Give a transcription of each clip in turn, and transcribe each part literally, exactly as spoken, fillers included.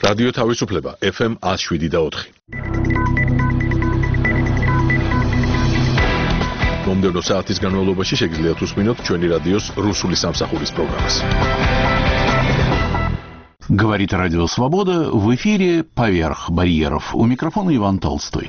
რადიო თავისუფლება ეფ ემ one oh seven და four. მომდევნო საათის განმავლობაში შეგიძლიათ უსმინოთ ჩვენი რადიოს რუსული სამსახურის პროგრამას. Говорит Радио Свобода, в эфире «Поверх барьеров». У микрофона Иван Толстой.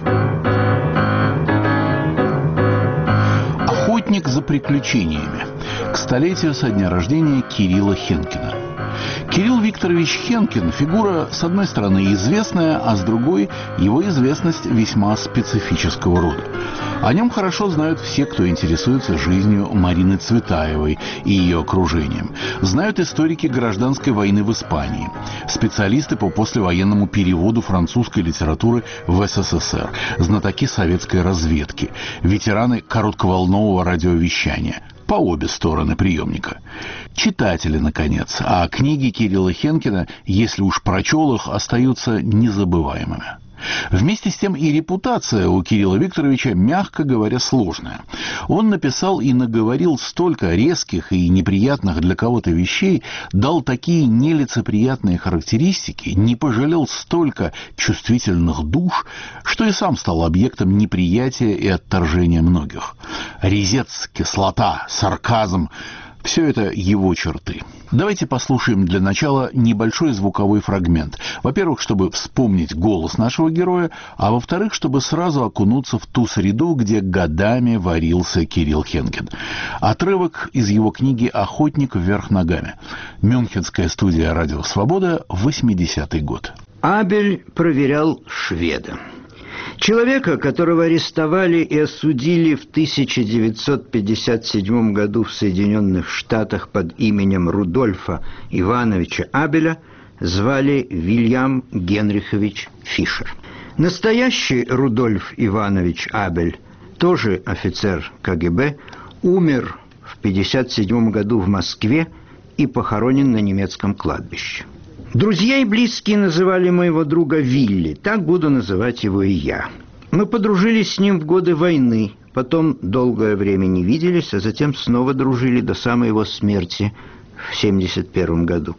Охотник за приключениями. К столетию со дня рождения Кирилла Хенкина. Кирилл Викторович Хенкин – фигура, с одной стороны, известная, а с другой – его известность весьма специфического рода. О нем хорошо знают все, кто интересуется жизнью Марины Цветаевой и ее окружением. Знают историки гражданской войны в Испании, специалисты по послевоенному переводу французской литературы в эс эс эс эр, знатоки советской разведки, ветераны коротковолнового радиовещания – по обе стороны приемника. Читатели, наконец, а книги Кирилла Хенкина, если уж прочел их, остаются незабываемыми. Вместе с тем и репутация у Кирилла Викторовича, мягко говоря, сложная. Он написал и наговорил столько резких и неприятных для кого-то вещей, дал такие нелицеприятные характеристики, не пожалел столько чувствительных душ, что и сам стал объектом неприятия и отторжения многих. Резец, кислота, сарказм – все это его черты. Давайте послушаем для начала небольшой звуковой фрагмент. Во-первых, чтобы вспомнить голос нашего героя, а во-вторых, чтобы сразу окунуться в ту среду, где годами варился Кирилл Хенкин. Отрывок из его книги «Охотник вверх ногами». Мюнхенская студия «Радио Свобода», восьмидесятый год. Абель проверял шведа. Человека, которого арестовали и осудили в тысяча девятьсот пятьдесят седьмом году в Соединенных Штатах под именем Рудольфа Ивановича Абеля, звали Вильям Генрихович Фишер. Настоящий Рудольф Иванович Абель, тоже офицер ка гэ бэ, умер в пятьдесят седьмом году в Москве и похоронен на немецком кладбище. Друзья и близкие называли моего друга Вилли, так буду называть его и я. Мы подружились с ним в годы войны, потом долгое время не виделись, а затем снова дружили до самой его смерти в семьдесят первом году.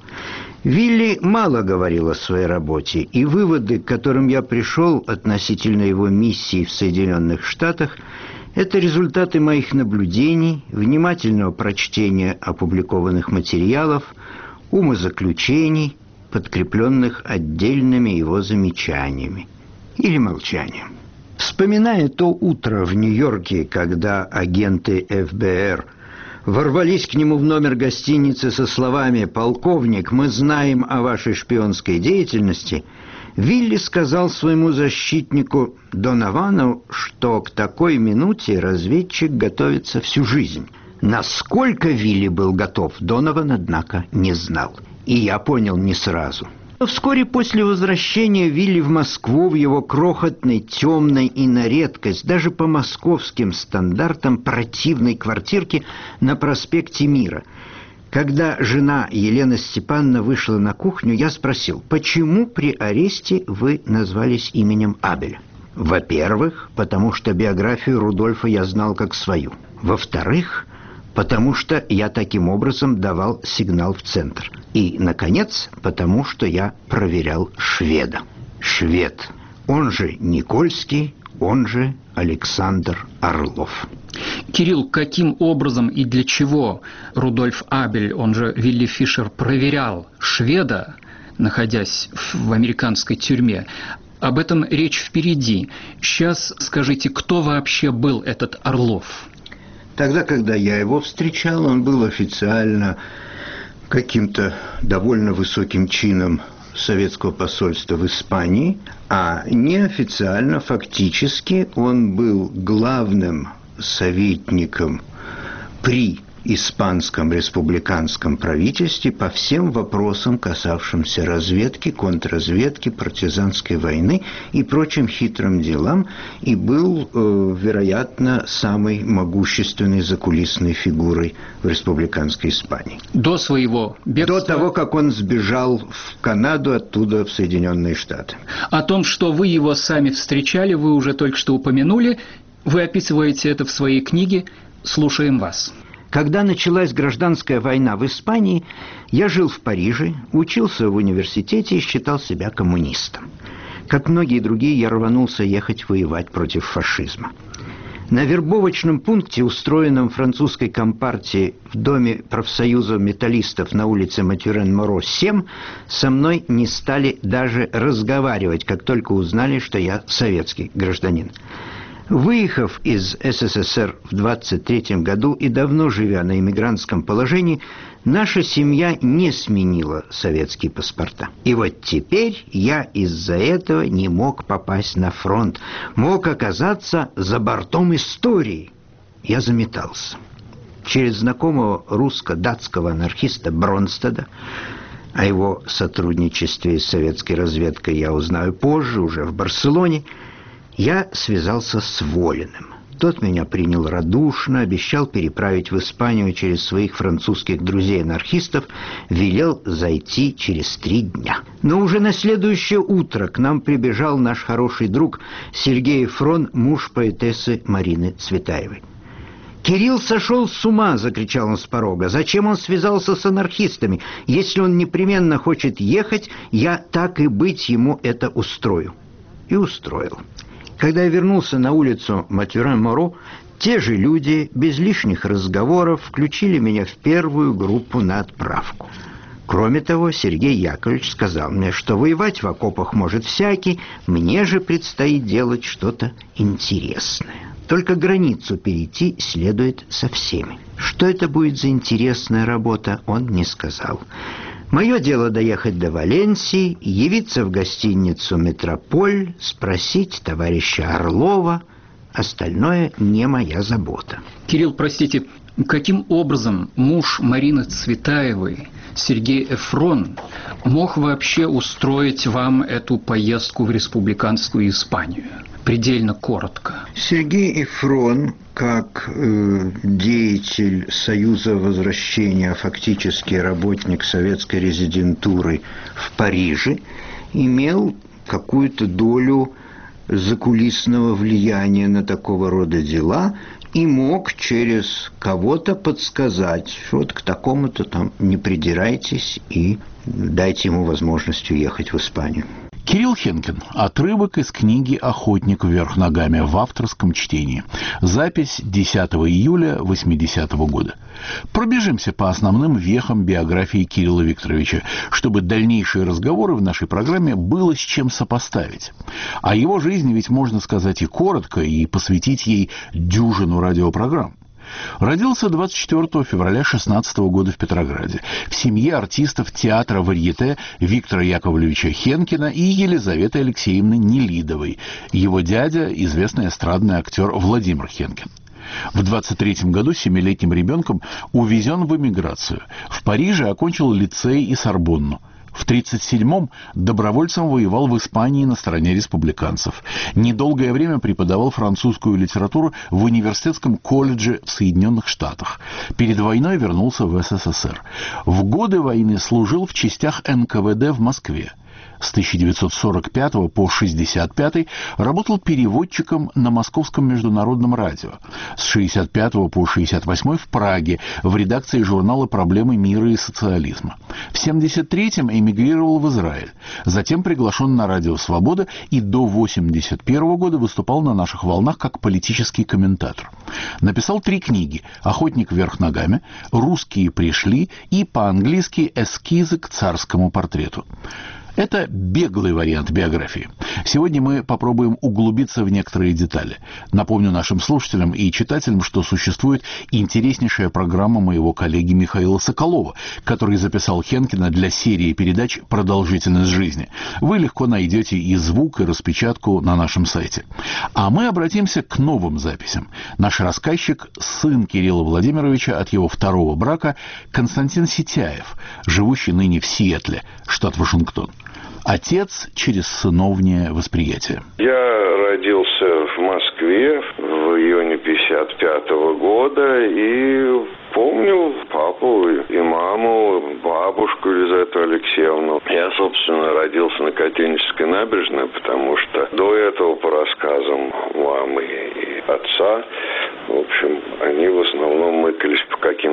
Вилли мало говорил о своей работе, и выводы, к которым я пришел относительно его миссии в Соединенных Штатах, это результаты моих наблюдений, внимательного прочтения опубликованных материалов, умозаключений, подкрепленных отдельными его замечаниями или молчанием. Вспоминая то утро в Нью-Йорке, когда агенты эф бэ эр ворвались к нему в номер гостиницы со словами «Полковник, мы знаем о вашей шпионской деятельности», Вилли сказал своему защитнику Доновану, что к такой минуте разведчик готовится всю жизнь. Насколько Вилли был готов, Донован, однако, не знал. И я понял не сразу. Вскоре после возвращения Вилли в Москву в его крохотной, темной и на редкость, даже по московским стандартам, противной квартирке на проспекте Мира. Когда жена Елена Степановна вышла на кухню, я спросил, почему при аресте вы назвались именем Абеля? Во-первых, потому что биографию Рудольфа я знал как свою. Во-вторых, потому что я таким образом давал сигнал в центр. И, наконец, потому что я проверял шведа. Швед, он же Никольский, он же Александр Орлов. Кирилл, каким образом и для чего Рудольф Абель, он же Вилли Фишер, проверял шведа, находясь в американской тюрьме? Об этом речь впереди. Сейчас скажите, кто вообще был этот Орлов? Тогда, когда я его встречал, он был официально каким-то довольно высоким чином советского посольства в Испании, а неофициально, фактически, он был главным советником при испанском республиканском правительстве по всем вопросам, касавшимся разведки, контрразведки, партизанской войны и прочим хитрым делам, и был, э, вероятно, самой могущественной закулисной фигурой в республиканской Испании. До своего бегства? До того, как он сбежал в Канаду, оттуда в Соединенные Штаты. О том, что вы его сами встречали, вы уже только что упомянули. Вы описываете это в своей книге. Слушаем вас. Когда началась гражданская война в Испании, я жил в Париже, учился в университете и считал себя коммунистом. Как многие другие, я рванулся ехать воевать против фашизма. На вербовочном пункте, устроенном французской компартией в доме профсоюза металлистов на улице Матюрен-Моро семь, со мной не стали даже разговаривать, как только узнали, что я советский гражданин. Выехав из СССР в двадцать третьем году и давно живя на эмигрантском положении, наша семья не сменила советские паспорта. И вот теперь я из-за этого не мог попасть на фронт, мог оказаться за бортом истории. Я заметался. Через знакомого русско-датского анархиста Бронстеда, о его сотрудничестве с советской разведкой я узнаю позже, уже в Барселоне, я связался с Волиным. Тот меня принял радушно, обещал переправить в Испанию через своих французских друзей-анархистов, велел зайти через три дня. Но уже на следующее утро к нам прибежал наш хороший друг Сергей Эфрон, муж поэтессы Марины Цветаевой. «Кирилл сошел с ума!» – закричал он с порога. «Зачем он связался с анархистами? Если он непременно хочет ехать, я так и быть ему это устрою». И устроил. Когда я вернулся на улицу Матюрен-Моро, те же люди, без лишних разговоров, включили меня в первую группу на отправку. Кроме того, Сергей Яковлевич сказал мне, что воевать в окопах может всякий, мне же предстоит делать что-то интересное. Только границу перейти следует со всеми. Что это будет за интересная работа, он не сказал. Мое дело доехать до Валенсии, явиться в гостиницу «Метрополь», спросить товарища Орлова. Остальное не моя забота. Кирилл, простите, каким образом муж Марины Цветаевой, Сергей Эфрон, мог вообще устроить вам эту поездку в республиканскую Испанию? Предельно коротко. Сергей Эфрон, как э, деятель Союза Возвращения, фактически работник советской резидентуры в Париже, имел какую-то долю закулисного влияния на такого рода дела и мог через кого-то подсказать, вот к такому-то там не придирайтесь и дайте ему возможность уехать в Испанию. Кирилл Хенкин. Отрывок из книги «Охотник вверх ногами» в авторском чтении. Запись десятого июля восьмидесятого года. Пробежимся по основным вехам биографии Кирилла Викторовича, чтобы дальнейшие разговоры в нашей программе было с чем сопоставить. О его жизни ведь можно сказать и коротко, и посвятить ей дюжину радиопрограмм. Родился двадцать четвёртого февраля шестнадцатого года в Петрограде в семье артистов театра «Варьете» Виктора Яковлевича Хенкина и Елизаветы Алексеевны Нелидовой. Его дядя – известный эстрадный актер Владимир Хенкин. В двадцать третьем году семилетним ребенком увезен в эмиграцию. В Париже окончил лицей и Сорбонну. В тридцать седьмом добровольцем воевал в Испании на стороне республиканцев. Недолгое время преподавал французскую литературу в университетском колледже в Соединенных Штатах. Перед войной вернулся в СССР. В годы войны служил в частях эн ка вэ дэ в Москве. С тысяча девятьсот сорок пятого по шестьдесят пятый работал переводчиком на Московском международном радио. С шестьдесят пятого по шестьдесят восьмой в Праге в редакции журнала «Проблемы мира и социализма». В семьдесят третьем эмигрировал в Израиль. Затем приглашен на радио «Свобода» и до восемьдесят первого года выступал на наших волнах как политический комментатор. Написал три книги «Охотник вверх ногами», «Русские пришли» и по-английски «Эскизы к царскому портрету». Это беглый вариант биографии. Сегодня мы попробуем углубиться в некоторые детали. Напомню нашим слушателям и читателям, что существует интереснейшая программа моего коллеги Михаила Соколова, который записал Хенкина для серии передач «Продолжительность жизни». Вы легко найдете и звук, и распечатку на нашем сайте. А мы обратимся к новым записям. Наш рассказчик – сын Кирилла Владимировича от его второго брака Константин Ситяев, живущий ныне в Сиэтле, штат Вашингтон. Отец через сыновнее восприятие. Я родился в Москве в июне пятьдесят пятого года и помню папу и маму, бабушку Елизавету Алексеевну. Я, собственно, родился на Котельнической набережной, потому что до этого, по рассказам мамы и отца, в общем, они в основном мыкались по каким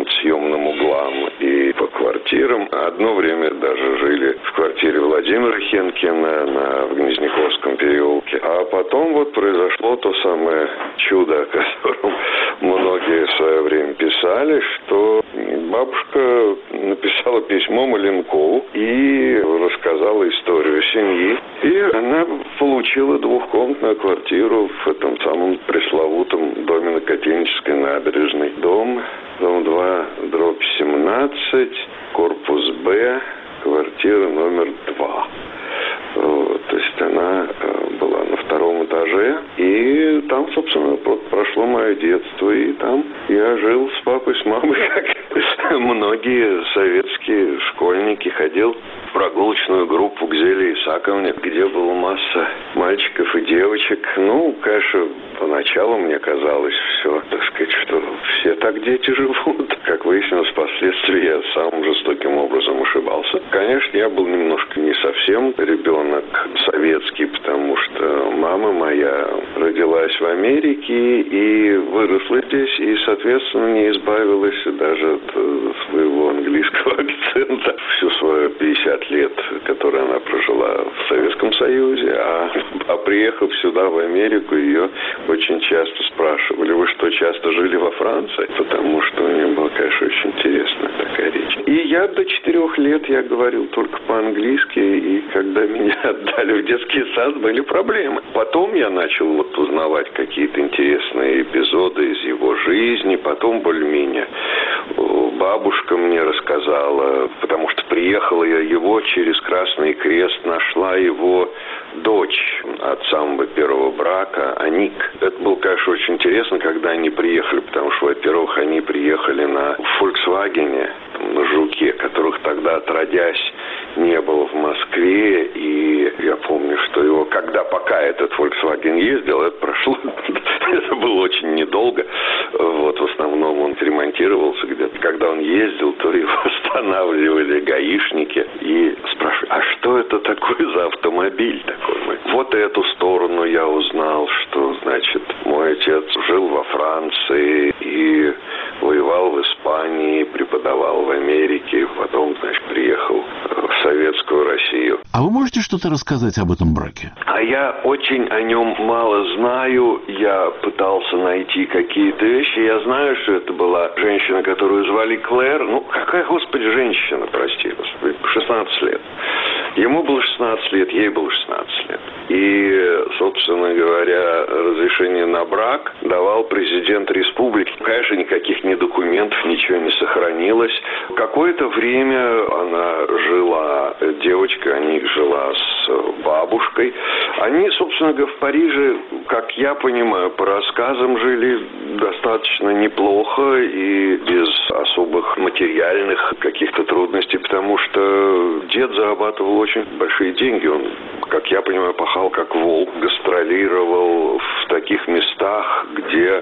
квартирам. Одно время даже жили в квартире Владимира Хенкина на, в Гнезняковском переулке. А потом вот произошло то самое чудо, о котором многие в свое время писали, что бабушка написала письмо Маленкову и рассказала историю семьи. И она получила двухкомнатную квартиру в этом самом пресловутом доме на Котельнической набережной. Дом, дом два, дробь семнадцать, корпус Б, квартира номер два. Вот, то есть она была на втором этаже, и там, собственно, прошло мое детство, и там я жил с папой, с мамой, как многие советские школьники, ходил в прогулочную группу к Зеле Исаковне, где была масса мальчиков и девочек. Ну, конечно, поначалу мне казалось все, так сказать, что все так дети живут. Как выяснилось впоследствии, я самым жестоким образом ошибался. Конечно, я был немножко не совсем ребенок советский, потому что мама моя родилась в Америке и выросла здесь, и, соответственно, не избавилась даже от своего английского акцента всю свою пятьдесят лет, которые она прожила в Советском Союзе. А, а приехав сюда, в Америку, ее очень часто спрашивали: вы что, часто жили во Франции? Потому что у нее была, конечно, очень интересная такая речь. И я до четырех лет я говорил только по-английски, и когда меня отдали в детский сад, были проблемы. Потом я начал вот узнавать какие-то интересные эпизоды из его жизни, потом более-менее бабушка мне рассказала, потому что приехала я его через Красный Крест, нашла его дочь от самого первого брака, Аник. Это было, конечно, очень интересно, когда они приехали, потому что, во-первых, они приехали на Volkswagen, на Жуке, которых тогда, отродясь, не было в Москве, и я помню, что его, когда пока этот Volkswagen ездил, это прошло, это было очень недолго, вот, в основном он ремонтировался где-то. Когда он ездил, то его останавливали гаишники и спрашивали: а что это такое за автомобиль такой? Вот эту сторону я узнал, что, значит, мой отец жил во Франции и воевал в Испании, преподавал в Америке, потом, значит, приехал в Советскую Россию. А вы можете что-то рассказать об этом браке? А я очень о нем мало знаю. Я пытался найти какие-то вещи. Я знаю, что это была женщина, которую звали Клэр. Ну, какая, господи, женщина, прости, господи, шестнадцать лет. Ему было шестнадцать лет, ей было шестнадцать лет. И, собственно говоря, разрешение на брак давал президент республики. Конечно, никаких ни документов, ничего не сохранилось. Какое-то время она жила, девочка, они жила с бабушкой. Они, собственно говоря, в Париже, как я понимаю, по рассказам жили достаточно неплохо и без особых материальных каких-то трудностей, потому что дед зарабатывал очень большие деньги. Он, как я понимаю, пахал как волк, гастролировал в таких местах, где,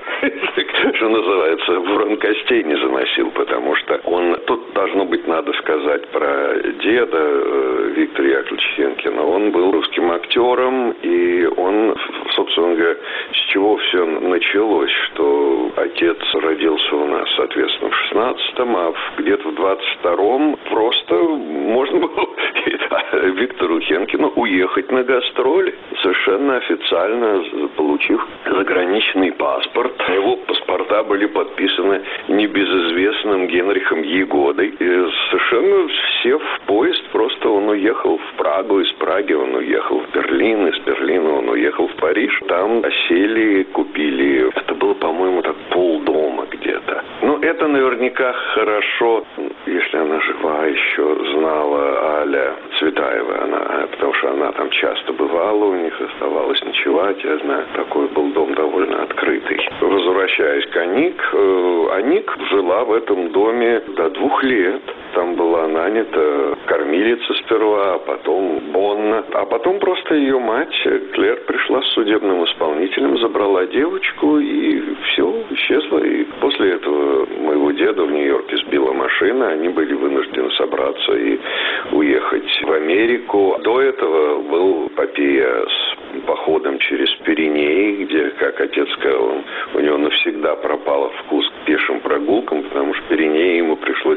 что называется, ворон костей не заносил, потому что он, тут должно быть, надо сказать про деда Виктора Яковлевича Хенкина. Он был русским актером, и он, собственно говоря, с чего все началось, что отец родился у нас, соответственно, в шестнадцатом, а где-то в двадцать втором просто можно было Виктору Хенкину уехать на гастроли, совершенно официально получив заграничный паспорт. Его паспорта были подписаны небезызвестным Генрихом Егодой. И совершенно сев в поезд, просто он уехал в Прагу, из Праги он уехал в Берлин, из Берлина он уехал в Париж. Там осели, купили, это было, по-моему, так полдома где-то. Ну, это наверняка хорошо, если она жива еще, знала Аля Цветаева, она, потому что она там часто бывала, у них оставалось ночевать, я знаю, такой был дом довольно открытый. Возвращаясь к Аник, э, Аник жила в этом доме до двух лет. Там была нанята кормилица сперва, а потом Бонна. А потом просто ее мать, Клэр, пришла с судебным исполнителем, забрала девочку, и все, исчезла. И после этого моего деда в Нью-Йорке сбила машина, они были вынуждены собраться и уехать в Америку. До этого был эпопея с походом через Пиренеи, где, как отец сказал, он, у него навсегда пропал вкус к пешим прогулкам, потому что Пиренеи ему пришлось переходить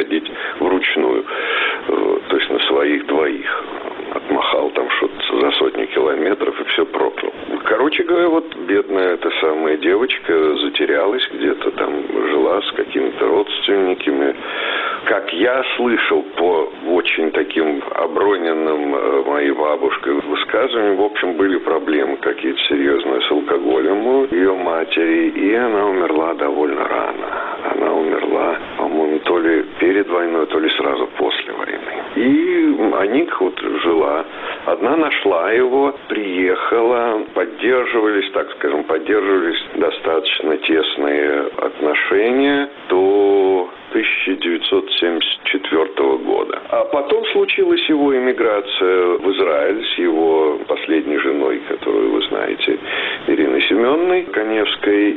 ходить вручную, то есть на своих двоих. Отмахал там что-то за сотню километров и все проклял. Короче говоря, вот бедная эта самая девочка затерялась где-то там, жила с какими-то родственниками. Как я слышал по очень таким оброненным моей бабушкой высказываниям, в общем, были проблемы какие-то серьезные с алкоголем у ее матери, и она умерла довольно рано. Она умерла, по-моему, то ли перед войной, то ли сразу после войны. И Аника вот жила. Одна нашла его, приехала, поддерживались, так скажем, поддерживались достаточно тесные отношения до тысяча девятьсот семьдесят четвёртого года. А потом случилась его эмиграция в Израиль с его последней женой, которую вы знаете, Ириной Семеновной Коневской.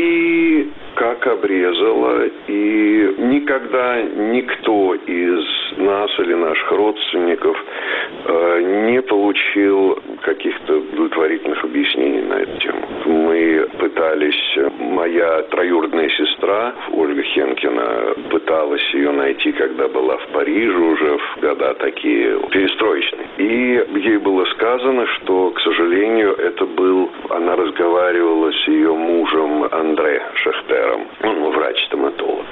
И как обрезала, и никогда никто из нас или наших родственников э, не получил каких-то удовлетворительных объяснений на эту тему. Мы пытались, моя троюродная сестра Ольга Хенкина пыталась ее найти, когда была в Париже уже в года такие перестроечные. И ей было сказано, что, к сожалению, это был, она разговаривала с ее мужем Андре Шахтером, он врач-стоматолог.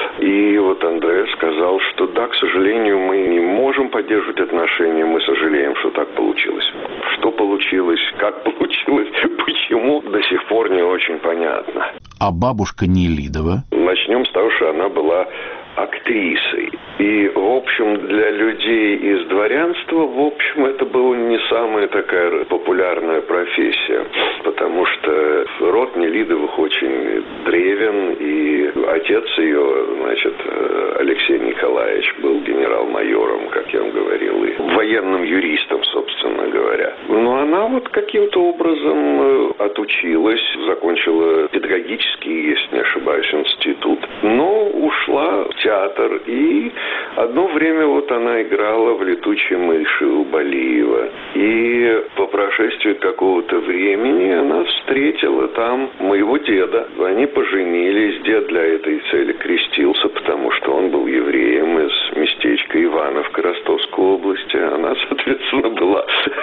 И вот Андре сказал, что да, к сожалению, мы не можем поддерживать отношения, мы сожалеем, что так получилось. Что получилось, как получилось, почему, до сих пор не очень понятно. А бабушка Нелидова? Начнем с того, что она была актрисой. И, в общем, для людей из дворянства, в общем, это была не самая такая популярная профессия, потому что род Нелидовых очень древен, и отец ее, значит, Алексей Николаевич, был генерал-майором, как я вам говорил, и военным юристом, собственно говоря. Но она вот каким-то образом отучилась, закончила педагогический, если не ошибаюсь, институт, но ушла в театр, и одно время вот она играла в «Летучей мыши» у Балиева. И по прошествии какого-то времени она встретила там моего деда. Они поженились, дед для этой цели крестился, потому что он был евреем из местечка Ивановка Ростовской области. Она, соответственно, была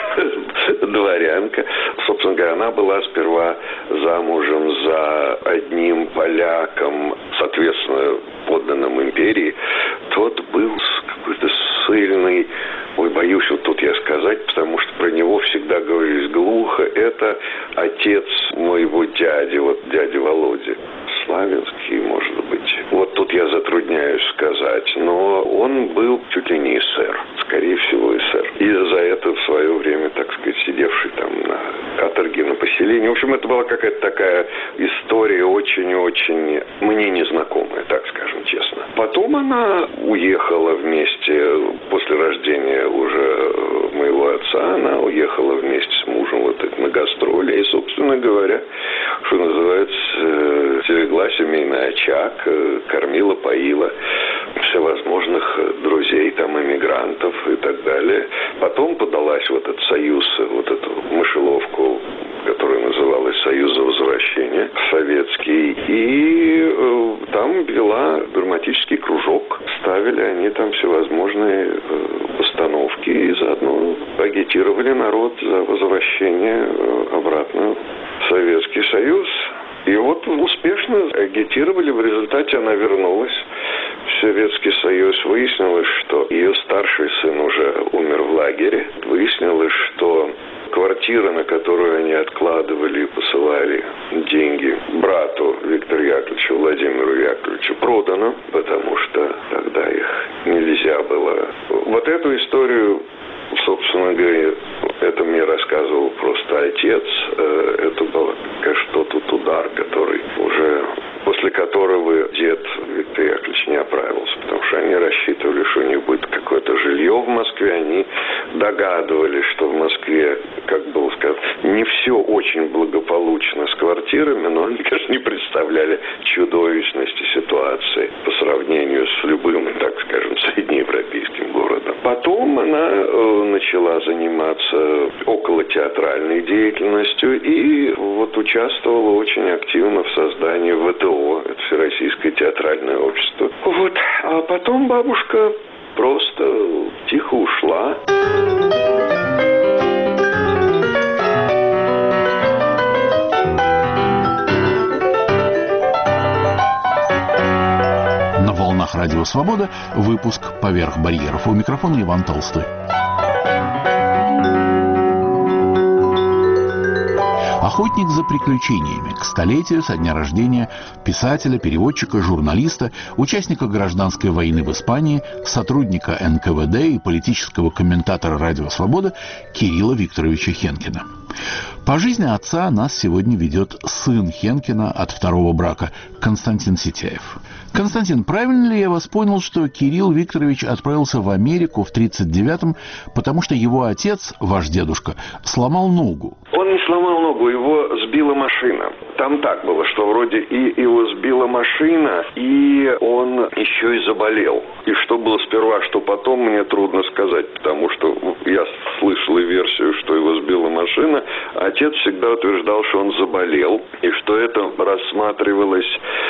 дворянка. Собственно говоря, она была сперва замужем за одним поляком, соответственно, подданным империи. Тот был какой-то ссыльный, ой, боюсь вот тут я сказать, потому что про него всегда говорились глухо. Это отец моего дяди, вот дяди Володи. Славянский, может быть. Вот тут я затрудняюсь сказать, но он был чуть ли не эсер, скорее всего эсер. И за это в свое время, так сказать, сидевший там на каторге, на поселении. В общем, это была какая-то такая история очень-очень мне незнакомая, так скажем честно. Потом она уехала вместе, после рождения уже моего отца, она уехала вместе с мужем вот это, на гастроли. И, собственно говоря, что называется, легла семейный очаг, кормила, поила всевозможных друзей, там, эмигрантов и так далее. Потом подалась в этот союз, вот эту мышеловку, которая называлась «Союз за возвращение», советский, и э, там вела драматический кружок. Ставили они там всевозможные э, постановки и заодно агитировали народ за возвращение э, обратно в Советский Союз. И вот успешно агитировали, в результате она вернулась в Советский Союз. Выяснилось, что ее старший сын уже умер в лагере. Выяснилось, что квартира, на которую они откладывали и посылали деньги брату Виктору Яковлевичу, Владимиру Яковлевичу, продана, потому что тогда их нельзя было. Вот эту историю, собственно говоря, это мне рассказывал просто отец. Это был, конечно, тот удар, который уже, после которого дед Виктор Яковлевич не оправился, потому что они рассчитывали, что у них будет какое-то жилье в Москве. Они догадывались, что в Москве, как было сказано, не все очень благополучно с квартирами, но они, конечно, не представляли чудовищности ситуации по сравнению с любым, так скажем, среднеевропейским городом. Потом она э, начала заниматься околотеатральной деятельностью и вот участвовала очень активно в создании вэ тэ о, это Всероссийское театральное общество. Вот. А потом бабушка просто тихо ушла. На волнах Радио Свобода выпуск «Поверх барьеров». У микрофона Иван Толстой. Охотник за приключениями к столетию со дня рождения писателя, переводчика, журналиста, участника гражданской войны в Испании, сотрудника эн ка вэ дэ и политического комментатора «Радио Свобода» Кирилла Викторовича Хенкина. По жизни отца нас сегодня ведет сын Хенкина от второго брака, Константин Ситяев. Константин, правильно ли я вас понял, что Кирилл Викторович отправился в Америку в тридцать девятом, потому что его отец, ваш дедушка, сломал ногу? Он не сломал ногу, его сбила машина. Там так было, что вроде и его сбила машина, и он еще и заболел. И что было сперва, что потом, мне трудно сказать, потому что я слышал и версию, что его сбила машина. Отец всегда утверждал, что он заболел, и что это рассматривалось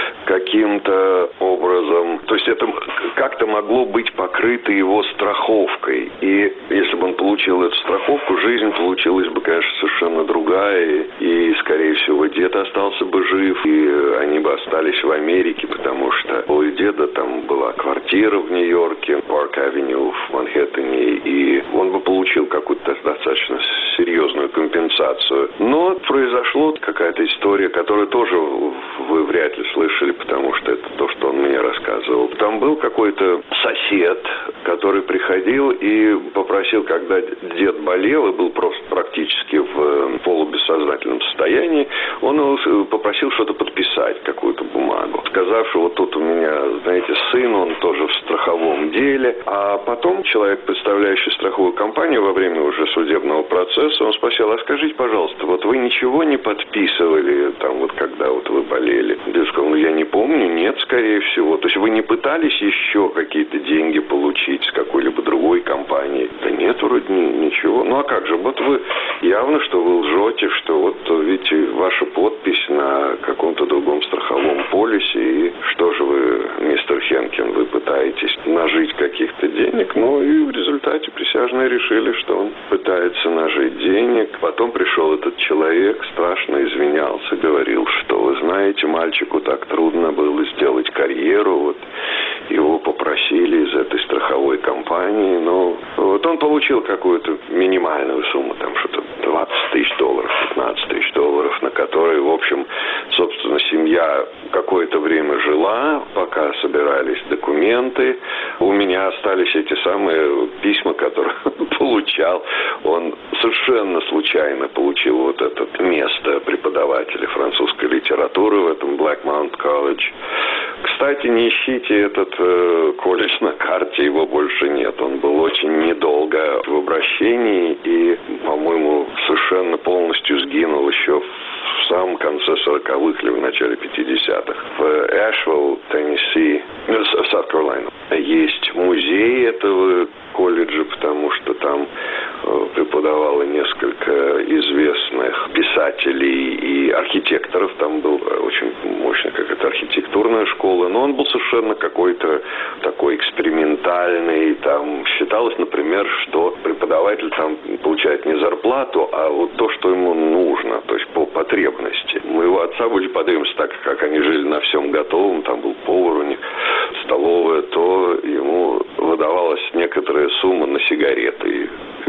каким-то образом, то есть это как-то могло быть покрыто его страховкой. И если бы он получил эту страховку, жизнь получилась бы, конечно, совершенно другая, и, скорее всего, дед остался бы жив, и они бы остались в Америке, потому что у деда там была квартира в Нью-Йорке, Парк-авеню в Манхэттене, и он бы получил какую-то достаточно серьезную компенсацию. Но произошла какая-то история, которую тоже вы вряд ли слышали, потому что это то, что он мне рассказывал. Там был какой-то сосед, который приходил и попросил, когда дед болел и был просто практически в полубессознательном состоянии, он его попросил что-то подписать, какую-то бумагу. Сказав, что вот тут у меня, знаете, сын, он тоже в страховом деле. А потом человек, представляющий страховую компанию во время уже судебного процесса, он спросил: а скажите, пожалуйста, вот вы ничего не подписывали, там вот когда вот вы болели? Дед сказал: ну я не помню, нет, скорее всего. То есть вы не пытались еще какие-то деньги получить с какой-либо другой компании? Да нет, вроде ничего. Ну а как же, вот вы явно, что вы лжете, что вот видите ваша подпись на каком-то другом страховом полисе, и что же вы, мистер Хенкин, вы пытаетесь нажить каких-то денег? Ну и в результате присяжные решили, что он пытается нажить денег. Потом пришел этот человек, страшно извинялся, говорил, что вы знаете, мальчику так трудно было сделать карьеру, вот его попросили из этой страховой компании, но вот он получил какую-то минимальную сумму, там что-то двадцать тысяч долларов, пятнадцать тысяч долларов, на которые, в общем, собственно, семья какое-то время жила, пока собирались документы. У меня остались эти самые письма, которые он получал. Он совершенно случайно получил вот это место преподавателя французской литературы в этом Blackmount College. Кстати, не ищите этот э, колледж на карте, его больше нет. Он был очень недолго в обращении и, по-моему, совершенно полностью сгинул еще в самом конце сороковых или в начале пятидесятых. В Эшвилл, Теннесси, в Саут-Каролайна, есть музей этого колледжа, потому что там э, преподавало несколько известных писателей и архитекторов. Там был очень мощная какая-то архитектурная школа, но он был совершенно какой-то такой экспериментальный. Там считалось, например, что преподаватель там получает не зарплату, а вот то, что ему нужно, то есть по потребности. У моего отца были потребности, так как они жили на всем готовом, там был повар у них, столовая, то ему выдавалась некоторая сумма на сигареты. И,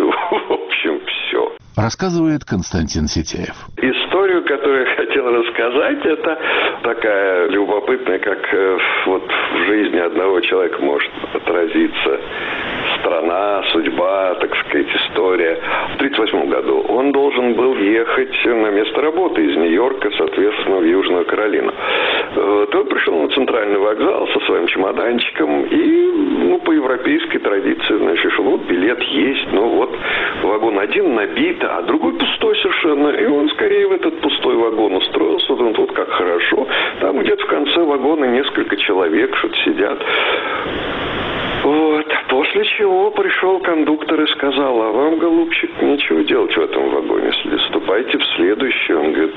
в общем, все. Рассказывает Константин Ситяев. Историю, которую я хотел рассказать, это такая любопытная, как э, вот в жизни одного человека может отразиться страна, судьба, так сказать, история. В тридцать восьмом году он должен был ехать на место работы из Нью-Йорка, соответственно, в Южную Каролину. Э, то он пришел на центральный вокзал со своим чемоданчиком и, ну, по европейской традиции, значит, вот билет есть, ну вот вагон один набит, а другой пустой совершенно. И он скорее в этот пустой вагон устроился. Он вот как хорошо. Там где-то в конце вагона несколько человек что-то сидят. Вот. После чего пришел кондуктор и сказал: а вам, голубчик, нечего делать в этом вагоне, ступайте в следующий. Он говорит: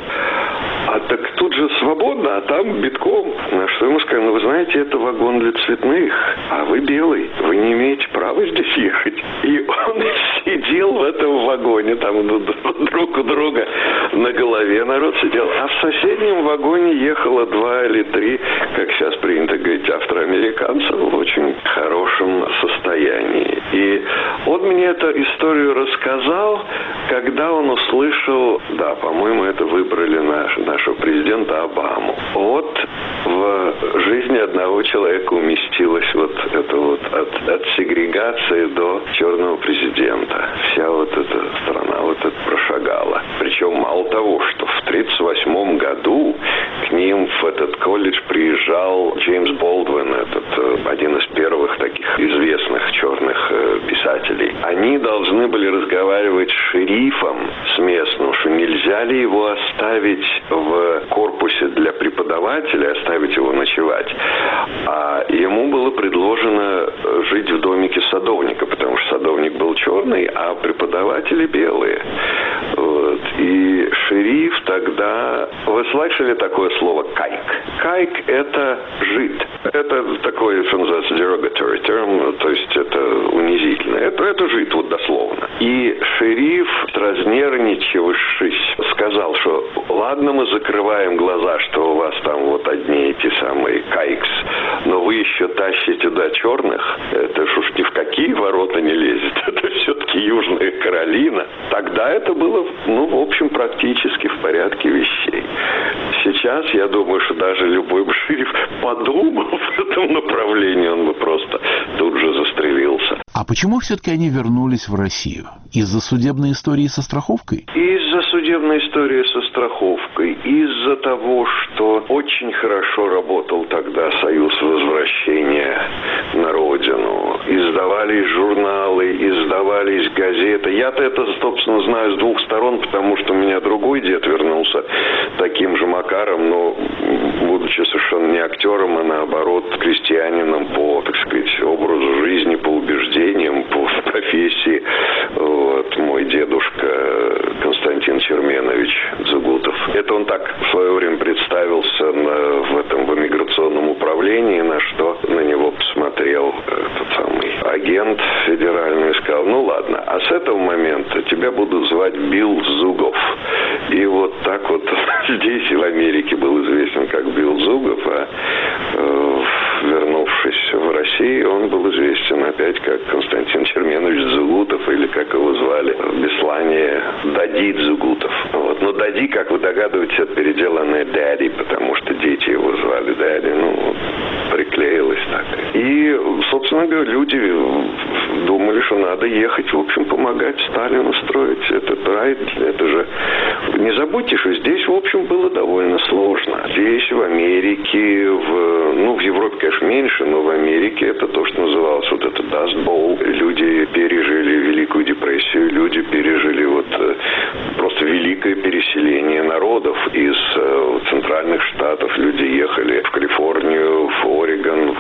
а так тут же свободно, а там битком. На что ему сказали: ну вы знаете, это вагон для цветных, а вы белый, вы не имеете права здесь ехать. И он сидел в этом вагоне, там друг у друга на голове народ сидел, а в соседнем вагоне ехало два или три, как сейчас принято говорить, афроамериканцев в очень хорошем состоянии. И он мне эту историю рассказал, когда он услышал, да, по-моему, это выбрали наш, нашего президента Обаму. Вот в жизни одного человека уместилась вот эта вот от, от сегрегации до черного президента. Вся вот эта страна вот это прошагала. Причем мало того, что в тридцать восьмом году к ним в этот колледж приезжал Джеймс Болдуин, этот один из первых таких известных черных писателей. Они должны были разговаривать с шерифом, с местным, что нельзя ли его оставить в корпусе для преподавателя, оставить его ночевать. А ему было предложено жить в домике садовника, потому что садовник был черный, а преподаватели белые. Вот. И шериф тогда... Вы слышали такое слово «кайк»? «Кайк» — это «жид». Это такой, что называется, derogatory term, то есть это унизительно. Это, это «жид», вот дословно. И шериф, разнервничавшись, сказал, что ладно, мы закрываем глаза, что у вас там вот одни эти самые «кайкс», но вы еще тащите туда черных. Это ж уж ни в какие ворота не лезет. Это все-таки Южная Каролина. Тогда это было, ну, в общем, практически в порядке вещей. Сейчас, я думаю, что даже любой бы шериф подумал в этом направлении, он бы просто тут же застрелился. А почему все-таки они вернулись в Россию? Из-за судебной истории со страховкой? Из-за судебной истории со страховкой. Из-за того, что очень хорошо работал тогда Союз возвращения на родину. Издавались журналы, издавались газеты. Я-то это, собственно, знаю с двух сторон, потому что у меня другой дед вернулся таким же макаром, но будучи совершенно не актером, а наоборот крестьянином по, так сказать, образу жизни, по убеждениям, по профессии. Вот, мой дедушка Константин Черменович Дзугутов. Это он так в свое время представился на, в этом в иммиграционном управлении, на что на него посмотрел этот самый агент федеральный и сказал: ну ладно, а с этого момента тебя будут звать Билл Зугов. И вот так вот здесь и в Америке был известен как Билл Зугов, а э, вернувшись в Россию, он был известен опять как Константин Черменович Дзугутов, или как его звали в Беслане, Дади Дзугутов. Вот. Но Дади, как вы догадываетесь, это переделанное Дэдди, потому что дети его звали Дэдди. Ну, приклеилось так. И, собственно говоря, люди думали, что надо ехать, в общем, помогать Сталину строить этот рай. Это же... Не забудьте, что здесь, в общем, было довольно сложно. Здесь, в Америке, в... ну, в Европе, конечно, меньше, но в Америке это то, что называлось вот это Dust Bowl. Люди пережили Великую депрессию, люди пережили вот просто великое переселение народов из центральных штатов. Люди ехали в Калифорнию, в Орегон,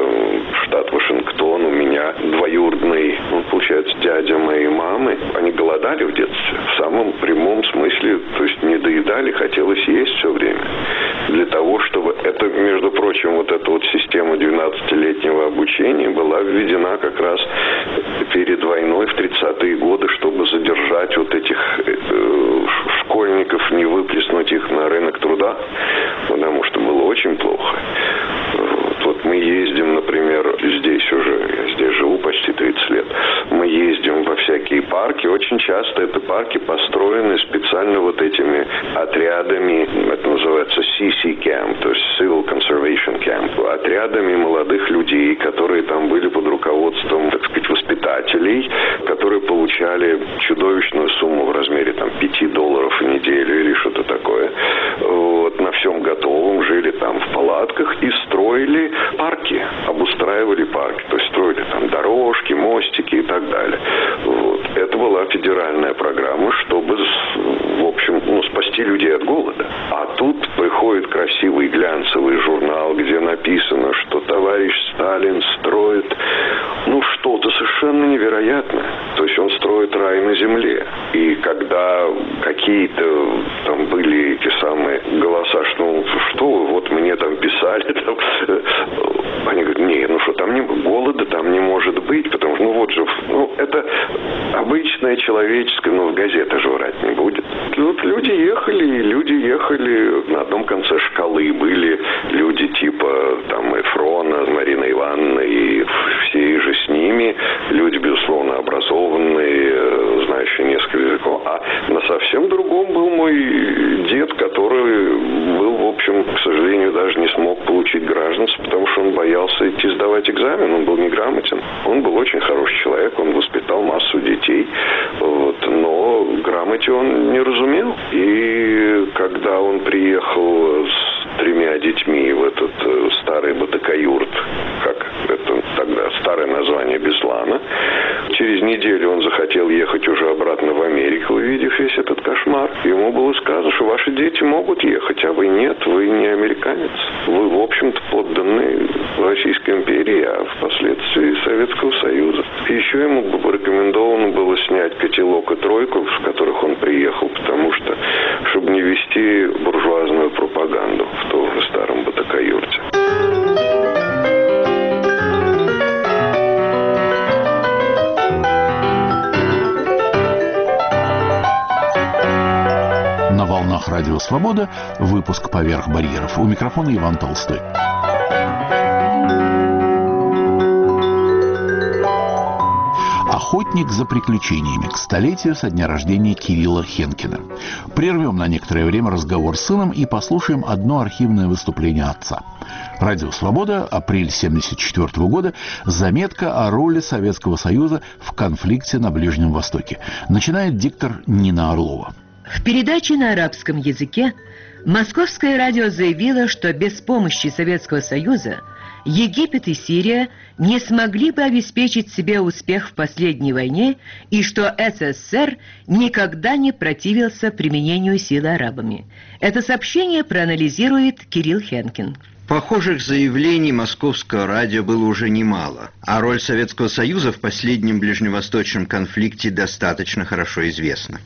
в штат Вашингтон. У меня двоюродный, ну, получается, дядя моей мамы. Они голодали в детстве. В самом прямом смысле, то есть не доедали, хотелось есть все время. Для того, чтобы... Это, между прочим, вот эта вот система двенадцатилетнего обучения была введена как раз перед войной в тридцатые годы, чтобы задержать вот этих э, школьников, не выплеснуть их на рынок труда, потому что было очень плохо. Вот, вот мы ездим, например, здесь уже, я здесь живу почти тридцать лет, мы ездим во всякие парки, очень часто это парки построены специально вот этими отрядами, это называется си си Camp, то есть Civil Conservation Camp, отрядами молодых людей, которые там были под руководством, так сказать, воспитателей, которые получали чудовищную сумму в размере там пяти долларов в неделю или что-то такое. Вот, на всем готовом, жили там в палатках и строили парки, обустраивали парки, то есть строили там дорожки, мостики и так далее. Вот. Это была федеральная программа, чтобы, в общем, ну, спасти людей от голода. А тут приходит красивый глянцевый журнал, где написано, что товарищ Сталин строит, ну, что-то совершенно невероятно. То есть он строит рай на земле. И когда какие-то там были эти самые голоса, что, ну, что вы, вот мне там писали, там, они говорят, не, ну что, там не, голода там не может быть, потому что, ну вот же, ну это обычное человеческое, ну в газетах же врать не будет. Вот люди ехали, и люди ехали, на одном конце шкалы были люди типа там Эфрона, Марина Ивановна и все же с ними, люди, безусловно, образованные, знающие несколько языков, а на совсем другом был мой дед, который был, в общем, к сожалению, даже не смог получить гражданство, потому что он боялся идти сдавать экзамен, он был неграмотен. Он был очень хороший человек, он воспитал массу детей, вот, но грамоте он не разумел. И когда он приехал с тремя детьми в этот э, старый Батакаюрт, как это тогда старое название Беслана, через неделю он захотел ехать уже обратно в Америку, увидев весь этот кошмар. Ему было сказано, что ваши дети могут ехать, а вы нет, вы не американец. Вы, в общем-то, подданные Российской империи, а впоследствии Советского Союза. Еще ему бы рекомендовано было снять котелок и тройку, в которых он приехал, потому что, чтобы не вести буржуазную пропаганду в том же старом Батакаюрте. На волнах Радио Свобода выпуск «Поверх барьеров». У микрофона Иван Толстой. Охотник за приключениями к столетию со дня рождения Кирилла Хенкина. Прервем на некоторое время разговор с сыном и послушаем одно архивное выступление отца. Радио «Свобода», апрель семьдесят четвёртого года, заметка о роли Советского Союза в конфликте на Ближнем Востоке. Начинает диктор Нина Орлова. В передаче на арабском языке Московское радио заявило, что без помощи Советского Союза Египет и Сирия не смогли бы обеспечить себе успех в последней войне и что СССР никогда не противился применению силы арабами. Это сообщение проанализирует Кирилл Хенкин. Похожих заявлений Московского радио было уже немало, а роль Советского Союза в последнем ближневосточном конфликте достаточно хорошо известна.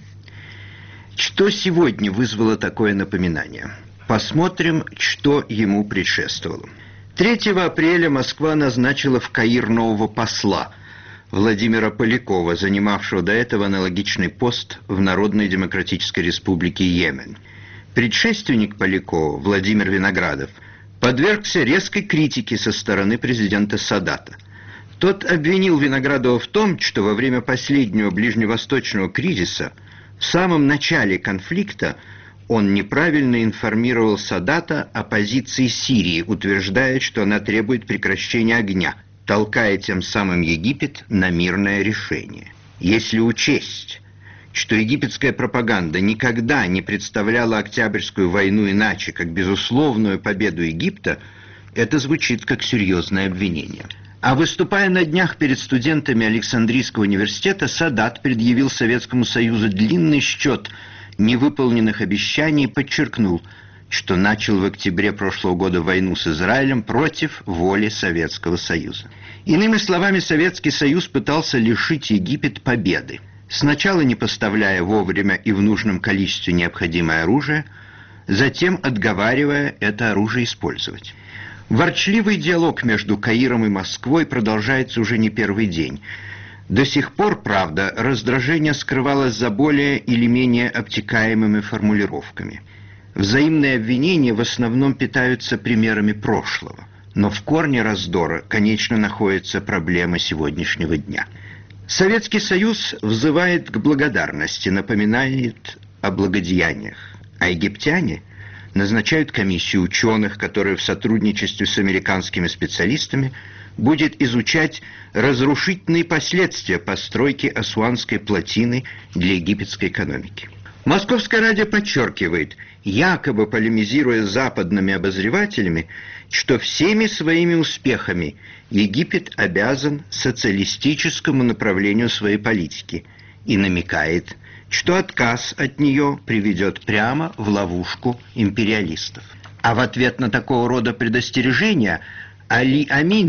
Что сегодня вызвало такое напоминание? Посмотрим, что ему предшествовало. третьего апреля Москва назначила в Каир нового посла Владимира Полякова, занимавшего до этого аналогичный пост в Народной Демократической Республике Йемен. Предшественник Полякова, Владимир Виноградов, подвергся резкой критике со стороны президента Садата. Тот обвинил Виноградова в том, что во время последнего ближневосточного кризиса, в самом начале конфликта, он неправильно информировал Садата о позиции Сирии, утверждая, что она требует прекращения огня, толкая тем самым Египет на мирное решение. Если учесть, что египетская пропаганда никогда не представляла Октябрьскую войну иначе, как безусловную победу Египта, это звучит как серьезное обвинение. А выступая на днях перед студентами Александрийского университета, Садат предъявил Советскому Союзу длинный счет невыполненных обещаний и подчеркнул, что начал в октябре прошлого года войну с Израилем против воли Советского Союза. Иными словами, Советский Союз пытался лишить Египет победы, сначала не поставляя вовремя и в нужном количестве необходимое оружие, затем отговаривая это оружие использовать. Ворчливый диалог между Каиром и Москвой продолжается уже не первый день. До сих пор, правда, раздражение скрывалось за более или менее обтекаемыми формулировками. Взаимные обвинения в основном питаются примерами прошлого. Но в корне раздора, конечно, находится проблема сегодняшнего дня. Советский Союз взывает к благодарности, напоминает о благодеяниях, а египтяне назначают комиссию ученых, которая в сотрудничестве с американскими специалистами будет изучать разрушительные последствия постройки Асуанской плотины для египетской экономики. Московское радио подчеркивает, якобы полемизируя с западными обозревателями, что всеми своими успехами Египет обязан социалистическому направлению своей политики и намекает, что отказ от нее приведет прямо в ловушку империалистов. А в ответ на такого рода предостережения Али Амин,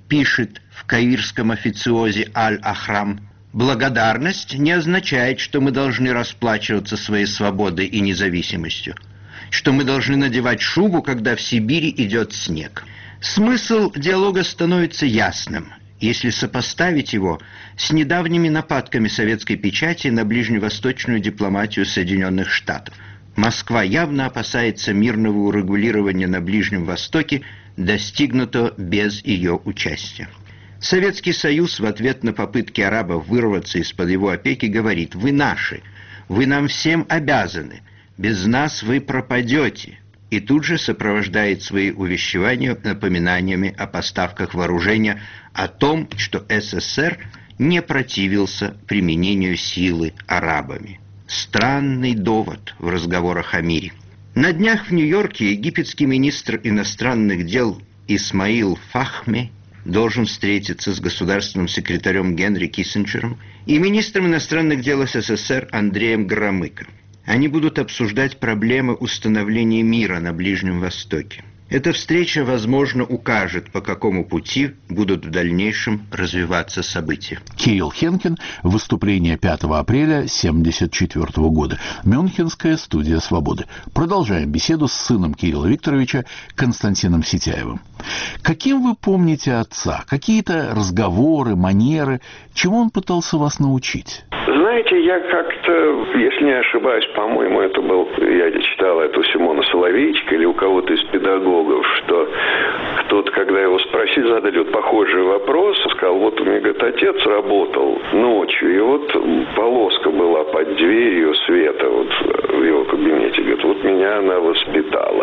пишет в каирском официозе Аль-Ахрам, благодарность не означает, что мы должны расплачиваться своей свободой и независимостью, что мы должны надевать шубу, когда в Сибири идет снег. Смысл диалога становится ясным, если сопоставить его с недавними нападками советской печати на ближневосточную дипломатию Соединенных Штатов. Москва явно опасается мирного урегулирования на Ближнем Востоке, достигнутого без ее участия. Советский Союз в ответ на попытки арабов вырваться из-под его опеки говорит: «Вы наши, вы нам всем обязаны, без нас вы пропадете», и тут же сопровождает свои увещевания напоминаниями о поставках вооружения, о том, что СССР не противился применению силы арабами. Странный довод в разговорах о мире. На днях в Нью-Йорке египетский министр иностранных дел Исмаил Фахми должен встретиться с государственным секретарем Генри Киссинджером и министром иностранных дел СССР Андреем Громыко. Они будут обсуждать проблемы установления мира на Ближнем Востоке. Эта встреча, возможно, укажет, по какому пути будут в дальнейшем развиваться события. Кирилл Хенкин. Выступление пятого апреля тысяча девятьсот семьдесят четвёртого года. Мюнхенская студия «Свободы». Продолжаем беседу с сыном Кирилла Викторовича Константином Ситяевым. Каким вы помните отца? Какие-то разговоры, манеры? Чему он пытался вас научить? Знаете, я как-то, если не ошибаюсь, по-моему, это был, я читал это у Симона Соловейчика или у кого-то из педагогов, что кто-то, когда его спросили, задали вот похожий вопрос, сказал: вот у меня, говорит, отец работал ночью, и вот полоска была под дверью света вот в его кабинете, говорит, вот меня она воспитала.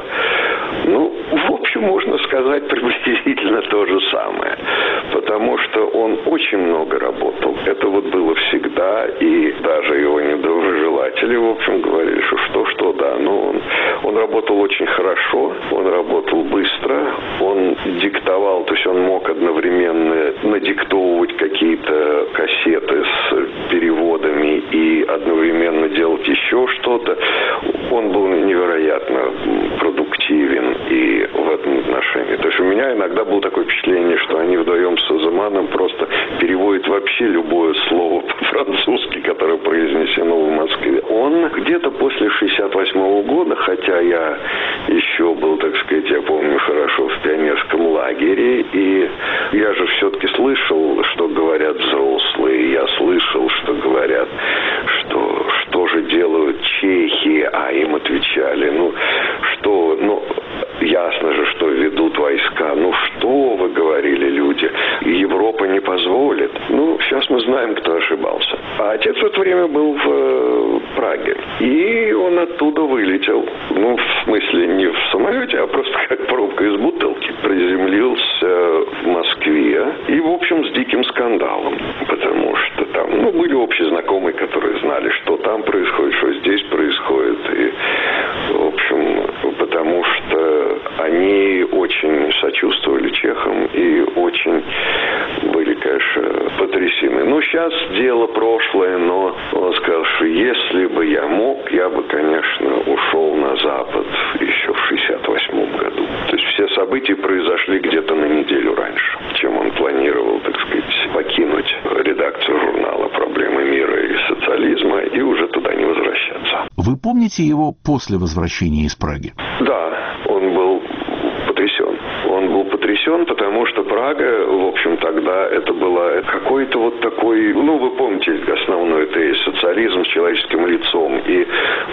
Ну, в общем, можно сказать приблизительно то же самое, потому что он очень много работал. Это вот было всегда, и даже его недоброжелатели, в общем, говорили, что что-что, да, но он, он работал очень хорошо, он работал быстро, он диктовал, то есть он мог одновременно надиктовывать какие-то кассеты с переводами и одновременно делать еще что-то. Он был невероятно продуктивен и в этом отношении. То есть у меня иногда было такое впечатление, что они вдвоем с Азаманом просто переводят вообще любое слово по-французски, которое произнесено в Москве. Он где-то после шестьдесят восьмого года, хотя я еще был, так сказать, я помню хорошо, в пионерском лагере, и я же все-таки слышал, что говорят взрослые, я слышал, что говорят, что что же делают чехи, а им отвечали, ну, что, ну, ясно же, что ведут войска. Ну, что вы говорили, люди? Европа не позволит. Ну, сейчас мы знаем, кто ошибался. А отец в это время был в э, Праге. И он оттуда вылетел. Ну, в смысле, не в самолете, а просто как пробка из бутылки. Приземлился в Москве. И, в общем, с диким скандалом. Потому что там, ну, были общие знакомые, которые знали, что там происходит, что здесь происходит. И, в общем, потому что они очень сочувствовали чехам и очень были, конечно, потрясены. Ну, сейчас дело прошлое, но он сказал, что если бы я мог, я бы, конечно, ушел на Запад еще в шестьдесят восьмом году. То есть все события произошли где-то на неделю раньше, чем он планировал, так сказать, покинуть редакцию журнала «Проблемы мира и социализма» и уже туда не возвращаться. Вы помните его после возвращения из Праги? Да, он был потрясен. Он был потрясен, потому что Прага, в общем, тогда это было какой-то вот такой, ну, вы помните, основной тезис, социализм с человеческим лицом. И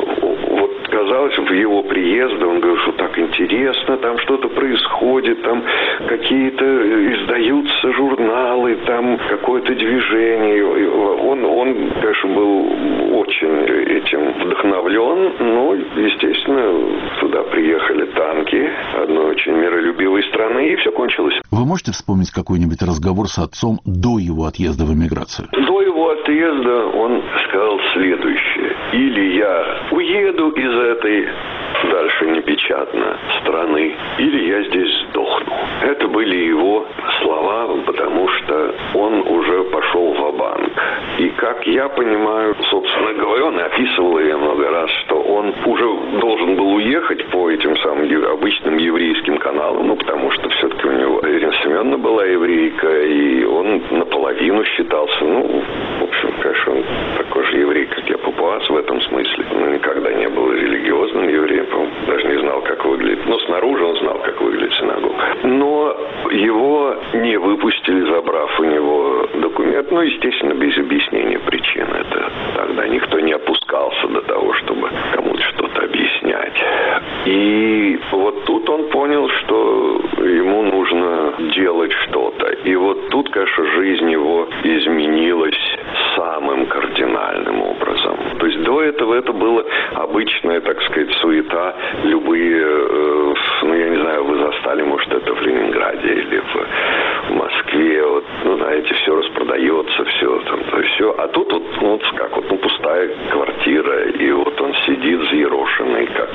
вот казалось, в его приезде он говорил, что так интересно, там что-то происходит, там какие-то издаются журналы, там какое-то движение. Он, он, конечно, был очень этим вдохновлен, но, естественно, туда приехали танки одной очень миролюбивой страны, и все кончилось. Вы можете вспомнить какой-нибудь разговор с отцом до его отъезда в эмиграцию? До его отъезда он сказал следующее: или я уеду из этой, дальше непечатно, страны, или я здесь сдохну. Это были его слова, потому что он уже пошел ва-банк. И как я понимаю, собственно говоря, он описывал ее много раз, что он уже должен был уехать по этим самым обычным еврейским каналам, ну, потому что все-таки у него Ирина Семеновна была еврейка, и он наполовину считался, ну, в общем, конечно, он такой же еврей, как я, папуас в этом смысле. Он никогда не был религиозным евреем, даже не знал, как выглядит. Но снаружи он знал, как выглядит синагога. Но его не выпустили, забрав у него документ, ну, естественно, без объяснения причин. Это тогда никто не опускался до того, чтобы кому-то что-то объяснять. И вот тут он понял, что ему нужно делать что-то. И вот тут, конечно, жизнь его изменилась самым кардинальным образом. То есть до этого это было обычная, так сказать, суета. Любые, э, ну, я не знаю, вы застали, может, это в Ленинграде или в, в Москве. Вот, ну, знаете, все распродается, все там, то есть все. А тут вот, ну, вот как вот, ну, пустая квартира, и вот он сидит взъерошенный, как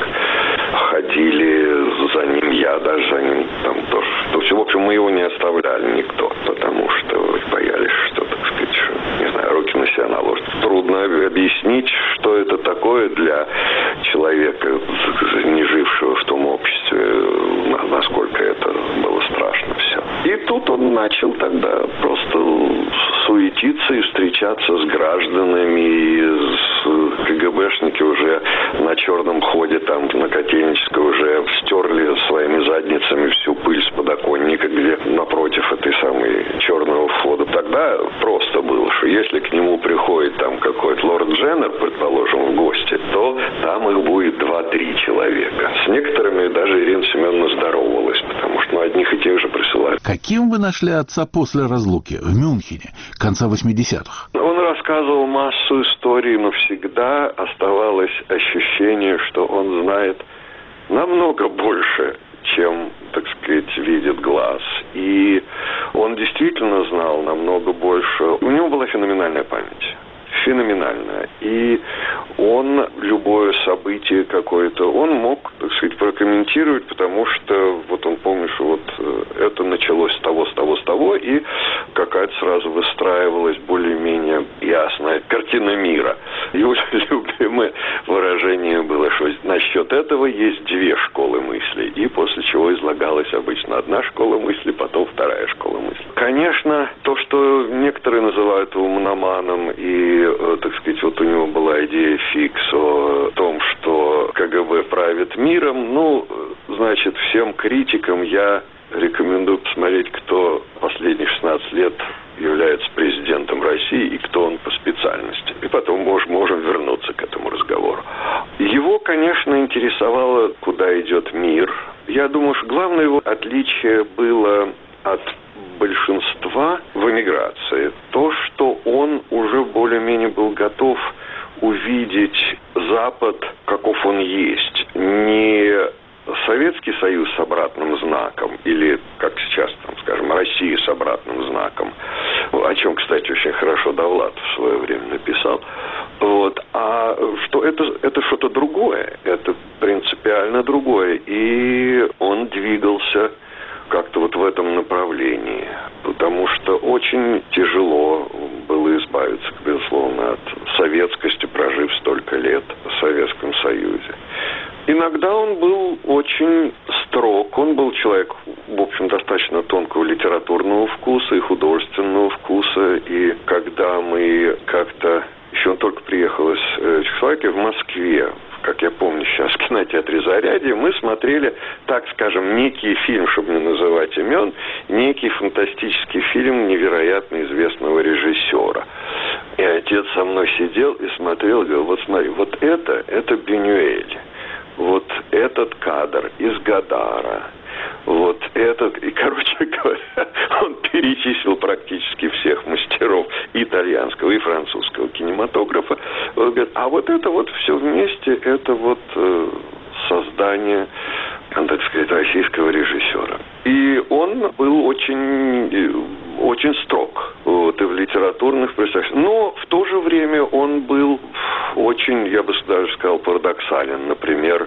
ходили за ним, я даже за ним там тоже. То есть, в общем, мы его не оставляли никто, потому что боялись, что, так сказать, не знаю, руки на себя наложат. Трудно объяснить, что это такое для человека, не жившего в том обществе, насколько это было страшно все. И тут он начал тогда просто суетиться и встречаться с гражданами, и с КГБшники уже на черном ходе там на Котельнической уже стерли своими задницами всю пыль с подоконника, где напротив этой самой черного входа. Тогда просто было, что если к нему приходит там какой-то лорд Дженнер, предположим, в гости, то там их будет два-три человека. С некоторыми даже Ирина Семеновна здоровалась, потому что ну, одних и тех же присылают. Каким вы нашли отца после разлуки в Мюнхене конца восьмидесятых? Он рассказывал массу историй, но всегда оставалось ощущение, что он знает намного больше, чем, так сказать, видит глаз. И он действительно знал намного больше. У него была феноменальная память. Феноменальная. И он любое событие какое-то, он мог, так сказать, прокомментировать, потому что вот он помнит, что вот это началось с того, с того, с того, и какая-то сразу выстраивалась более-менее ясная картина мира. Его любимое выражение было, что насчет этого есть две школы мыслей, и после чего излагалась обычно одна школа мыслей, потом вторая школа мыслей. Конечно, то, что некоторые называют его мономаном, и, так сказать, вот у него была идея фикс о том, что КГБ правит миром, ну, значит, всем критикам я рекомендую посмотреть, кто последние шестнадцать лет является президентом России и кто он по специальности. И потом можем, можем вернуться к этому разговору. Его, конечно, интересовало, куда идет мир. Я думаю, что главное его отличие было от большинства в эмиграции. То, что он уже более-менее был готов увидеть Запад, каков он есть. Не Советский Союз с обратным знаком, или, как сейчас, там, скажем, Россия с обратным знаком, о чем, кстати, очень хорошо Довлатов в свое время написал, вот, а что это, это что-то другое, это принципиально другое, и он двигался как-то вот в этом направлении, потому что очень тяжело было избавиться, безусловно, от советскости, прожив столько лет в Советском Союзе. Иногда он был очень строг, он был человек, в общем, достаточно тонкого литературного вкуса и художественного вкуса, и когда мы как-то, еще он только приехал из Чехословакии, в Москве, как я помню сейчас, в кинотеатре «Зарядье», мы смотрели, так скажем, некий фильм, чтобы не называть имен, некий фантастический фильм невероятно известного режиссера. И отец со мной сидел и смотрел, и говорил, вот смотри, вот это, это Бюнюэль. Вот этот кадр из Годара, вот этот, и, короче говоря, он перечислил практически всех мастеров итальянского и французского кинематографа. Он говорит, а вот это вот все вместе, это вот э, создание, так сказать, российского режиссера. И он был очень, очень строг вот, и в литературных представлениях. Но в то же время он был очень, я бы даже сказал, парадоксален. Например,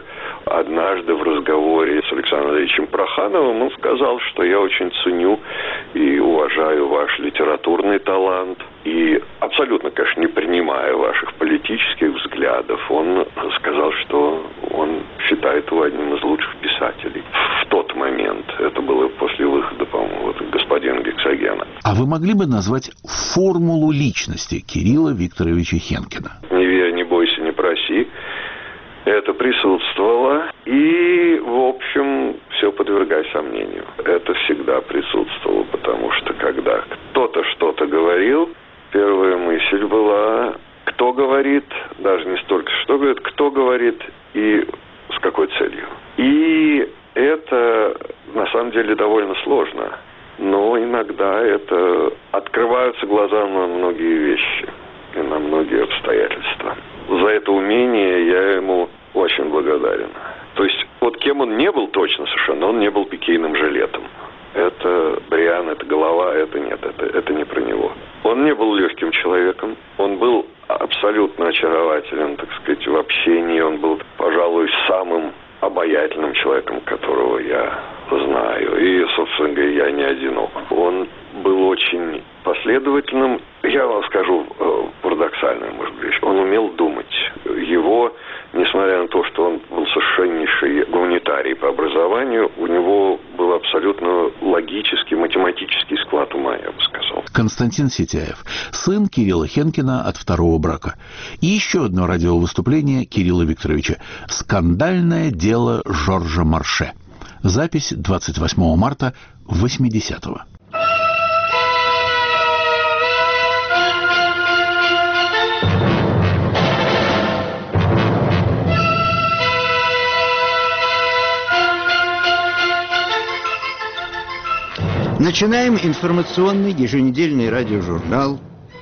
однажды в разговоре с Александром Андреевичем Прохановым он сказал, что я очень ценю и уважаю ваш литературный талант. И абсолютно, конечно, не принимая ваших политических взглядов, он сказал, что он считает его одним из лучших писателей. В тот момент, это было после выхода, по-моему, вот, господина Гексогена. А вы могли бы назвать формулу личности Кирилла Викторовича Хенкина? «Не верь, не бойся, не проси». Это присутствовало. И, в общем, все подвергай сомнению. Это всегда присутствовало, потому что когда кто-то что-то говорил, первая мысль была, кто говорит, даже не столько что говорит, кто говорит и с какой целью. И это, на самом деле, довольно сложно. Но иногда это открываются глаза на многие вещи и на многие обстоятельства. За это умение я ему очень благодарен. То есть, вот кем он не был точно совершенно, он не был пикейным жилетом. Это Бриан, это голова, это нет, это, это не про него. Он не был легким человеком, он был абсолютно очарователен, так сказать, в общении. Он был, пожалуй, самым обаятельным человеком, которого я знаю. И, собственно говоря, я не одинок. Он был очень последовательным. Я вам скажу парадоксальную, может быть, он умел думать. Его, несмотря на то, что он был совершеннейший гуманитарий по образованию, у него был абсолютно логический, математический склад ума, я бы сказал. Константин Сетяев, сын Кирилла Хенкина от второго брака. И еще одно радиовыступление Кирилла Викторовича. «Скандальное дело Жоржа Марше». Запись двадцать восьмого марта восьмидесятого. Начинаем информационный еженедельный радиожурнал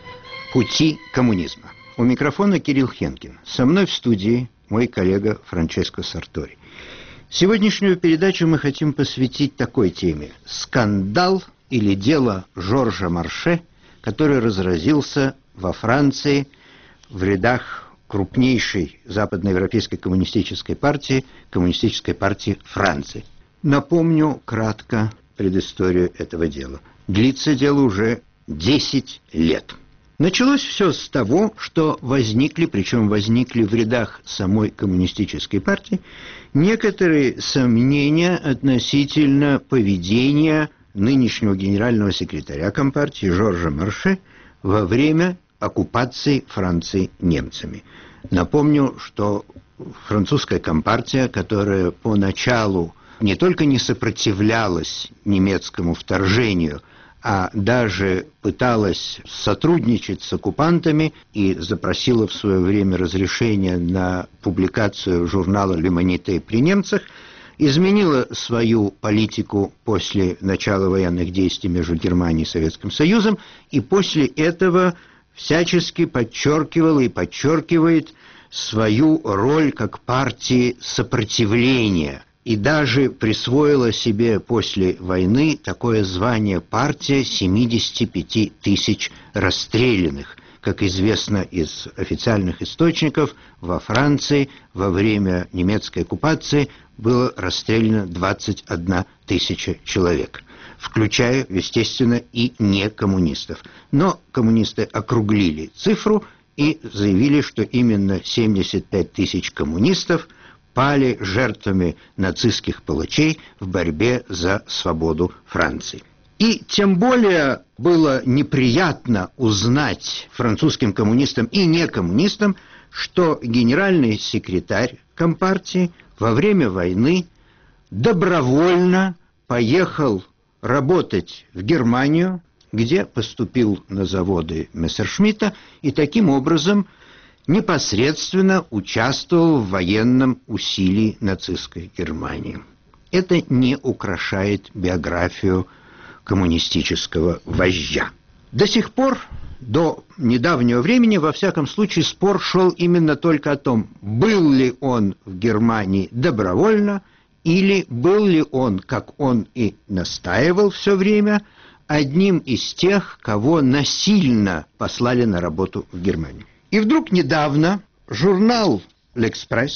«Пути коммунизма». У микрофона Кирилл Хенкин. Со мной в студии мой коллега Франческо Сартори. Сегодняшнюю передачу мы хотим посвятить такой теме: скандал или дело Жоржа Марше, который разразился во Франции в рядах крупнейшей западноевропейской коммунистической партии, Коммунистической партии Франции. Напомню кратко предысторию этого дела. Длится дело уже десять лет. Началось все с того, что возникли, причем возникли в рядах самой коммунистической партии, некоторые сомнения относительно поведения нынешнего генерального секретаря Компартии Жоржа Марше во время оккупации Франции немцами. Напомню, что французская Компартия, которая поначалу не только не сопротивлялась немецкому вторжению, а даже пыталась сотрудничать с оккупантами и запросила в свое время разрешение на публикацию журнала «L'Humanité» при немцах, изменила свою политику после начала военных действий между Германией и Советским Союзом, и после этого всячески подчеркивала и подчеркивает свою роль как партии сопротивления. И даже присвоила себе после войны такое звание «Партия семидесяти пяти тысяч расстрелянных». Как известно из официальных источников, во Франции во время немецкой оккупации было расстреляно двадцать одна тысяча человек, включая, естественно, и не коммунистов. Но коммунисты округлили цифру и заявили, что именно семьдесят пять тысяч коммунистов пали жертвами нацистских палачей в борьбе за свободу Франции. И тем более было неприятно узнать французским коммунистам и некоммунистам, что генеральный секретарь Компартии во время войны добровольно поехал работать в Германию, где поступил на заводы Мессершмитта, и таким образом непосредственно участвовал в военном усилии нацистской Германии. Это не украшает биографию коммунистического вождя. До сих пор, до недавнего времени, во всяком случае, спор шел именно только о том, был ли он в Германии добровольно, или был ли он, как он и настаивал все время, одним из тех, кого насильно послали на работу в Германию. И вдруг недавно журнал «L'Express»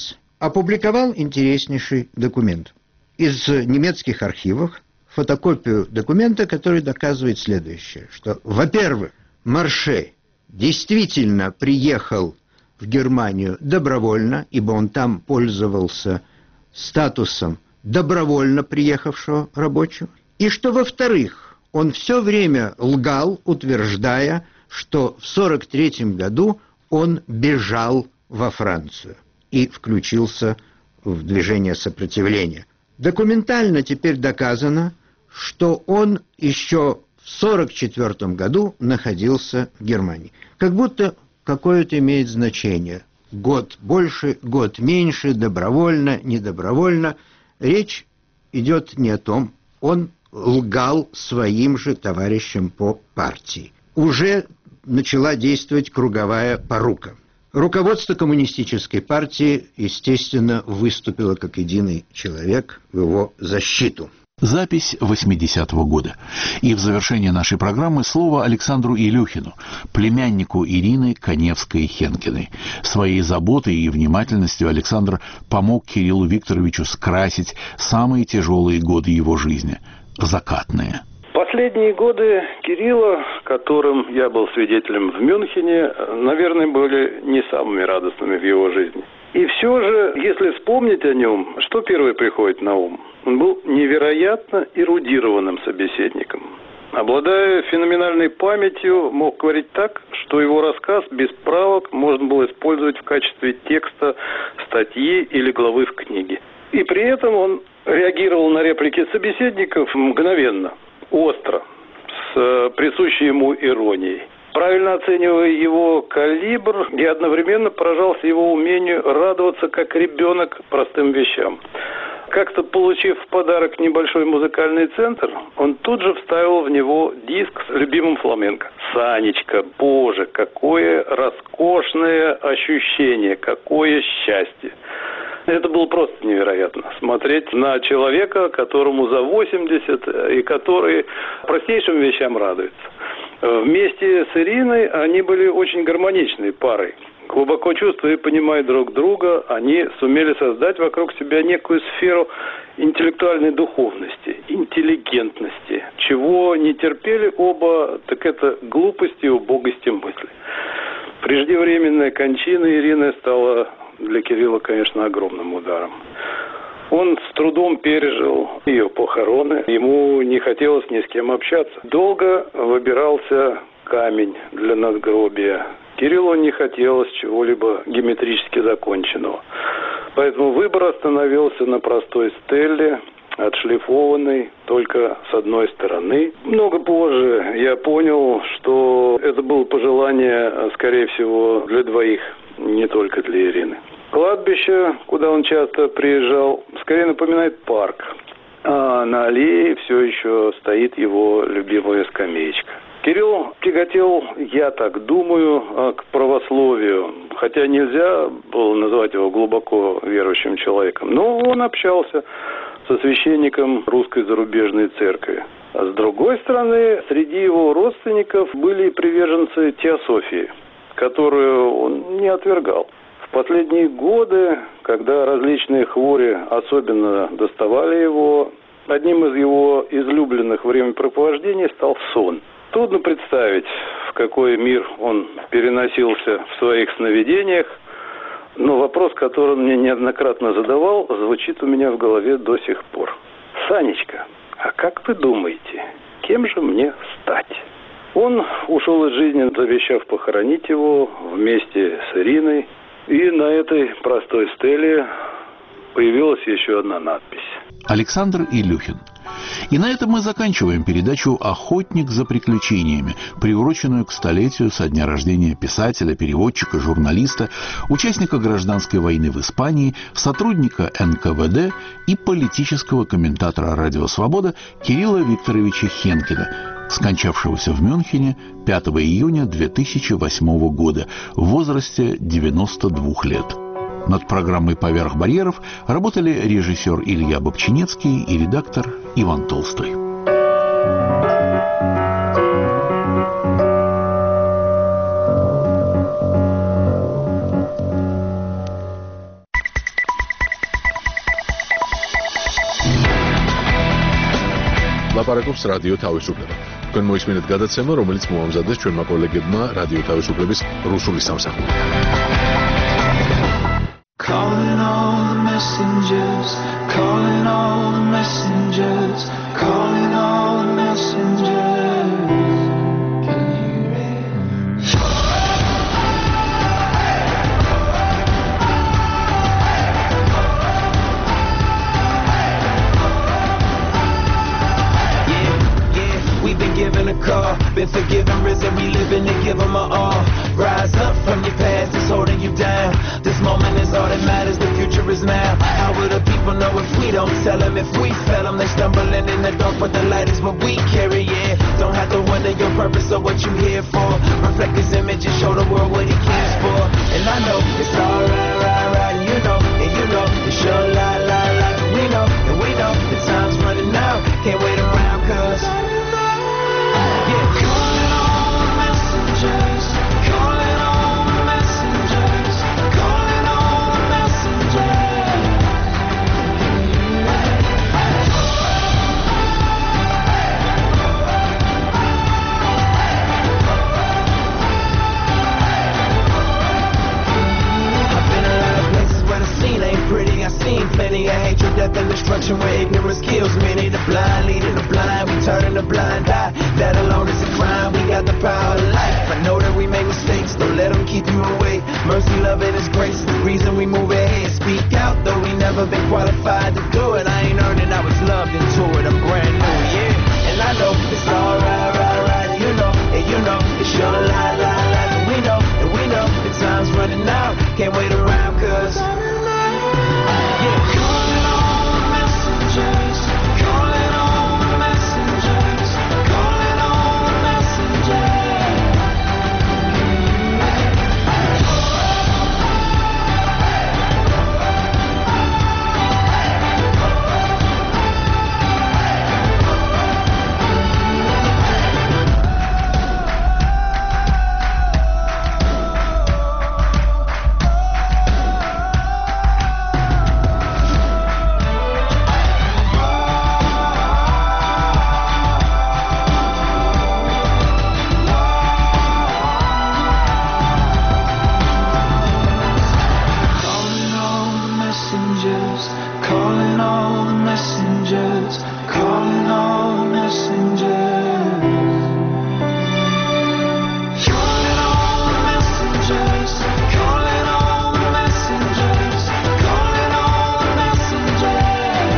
опубликовал интереснейший документ из немецких архивов, фотокопию документа, который доказывает следующее, что, во-первых, Марше действительно приехал в Германию добровольно, ибо он там пользовался статусом добровольно приехавшего рабочего, и что, во-вторых, он все время лгал, утверждая, что в сорок третьем году он бежал во Францию и включился в движение сопротивления. Документально теперь доказано, что он еще в сорок четвёртом году находился в Германии. Как будто какое-то имеет значение. Год больше, год меньше, добровольно, недобровольно. Речь идет не о том, он лгал своим же товарищам по партии. Уже начала действовать круговая порука. Руководство коммунистической партии, естественно, выступило как единый человек в его защиту. Запись восьмидесятого года. И в завершение нашей программы слово Александру Илюхину, племяннику Ирины Каневской-Хенкиной. Своей заботой и внимательностью Александр помог Кириллу Викторовичу скрасить самые тяжелые годы его жизни – закатные. Последние годы Кирилла, которым я был свидетелем в Мюнхене, наверное, были не самыми радостными в его жизни. И все же, если вспомнить о нем, что первое приходит на ум? Он был невероятно эрудированным собеседником. Обладая феноменальной памятью, мог говорить так, что его рассказ без правок можно было использовать в качестве текста статьи или главы в книге. И при этом он реагировал на реплики собеседников мгновенно, остро, с присущей ему иронией. Правильно оценивая его калибр, я одновременно поражался его умению радоваться как ребенок простым вещам. Как-то получив в подарок небольшой музыкальный центр, он тут же вставил в него диск с любимым фламенко. Санечка, боже, какое роскошное ощущение, какое счастье. Это было просто невероятно. Смотреть на человека, которому за восемьдесят, и который простейшим вещам радуется. Вместе с Ириной они были очень гармоничной парой. Глубоко чувствуя и понимая друг друга, они сумели создать вокруг себя некую сферу интеллектуальной духовности, интеллигентности. Чего не терпели оба, так это глупости и убогости мысли. Преждевременная кончина Ирины стала для Кирилла, конечно, огромным ударом. Он с трудом пережил ее похороны. Ему не хотелось ни с кем общаться. Долго выбирался камень для надгробия. Кириллу не хотелось чего-либо геометрически законченного. Поэтому выбор остановился на простой стелле, отшлифованной только с одной стороны. Много позже я понял, что это было пожелание, скорее всего, для двоих, не только для Ирины. Кладбище, куда он часто приезжал, скорее напоминает парк. А на аллее все еще стоит его любимая скамеечка. Кирилл тяготел, я так думаю, к православию, хотя нельзя было назвать его глубоко верующим человеком, но он общался со священником русской зарубежной церкви. А с другой стороны, среди его родственников были приверженцы теософии, которую он не отвергал. В последние годы, когда различные хвори особенно доставали его, одним из его излюбленных времяпрепровождений стал сон. Трудно представить, в какой мир он переносился в своих сновидениях, но вопрос, который он мне неоднократно задавал, звучит у меня в голове до сих пор. «Санечка, а как вы думаете, кем же мне стать?» Он ушел из жизни, завещав похоронить его вместе с Ириной, и на этой простой стеле появилась еще одна надпись. Александр Илюхин. И на этом мы заканчиваем передачу «Охотник за приключениями», приуроченную к столетию со дня рождения писателя, переводчика, журналиста, участника гражданской войны в Испании, сотрудника эн ка вэ дэ и политического комментатора «Радио Свобода» Кирилла Викторовича Хенкина, скончавшегося в Мюнхене пятого июня две тысячи восьмого года в возрасте девяноста двух лет. Над программой «Поверх барьеров» работали режиссер Илья Бобчинецкий и редактор Иван Толстой. ლაპარაკობს რადიო თავისუფლება. თქვენ მოისმინეთ გადაცემა, რომელიც მოამზადეს ჩვენმა კოლეგებმა რადიო თავისუფლების რუსული სამსახური. Calling all the messengers, calling all the messengers, calling all the messengers. Can you hear? Yeah, yeah, we've been given a call, been forgiven, risen, we living to give them our all. Rise up from your past, it's holding you down. This moment is all that matters, the future is now. How will the people know if we don't tell them? If we fail them, they stumbling in the dark, but the light is what we carry, yeah. Don't have to wonder your purpose or what you here for. Reflect His image and show the world what He cares for. And I know it's all right, right, right, you know, and you know, it's sure lie, lie, lie. We know, and we know, the time's running out. Can't wait around, cause yeah. Calling all the messengers, calling all the messengers, calling all the messengers. I've been a lot of places where the scene ain't pretty. I've seen plenty of hatred, death, and destruction where ignorance kills many. The blind leading the blind, we turning a blind eye. That alone is a crime, we got the power of life. I know that we make mistakes, don't let them keep you away. Mercy, love, and His grace, the reason we move ahead. Speak out, though we never been qualified to do it. I ain't earning, I was loved into it, I'm brand new, yeah. And I know it's all right, right, right, you know, and you know, it's sure lie, lie, lie. And we know, and we know, the time's running out. Can't wait around, cause yeah. Calling all the messengers, calling all the messengers, calling all the messengers. Calling all the messengers, calling all the messengers, calling all the messengers. Calling all the messengers, calling all the messengers, calling all the messengers.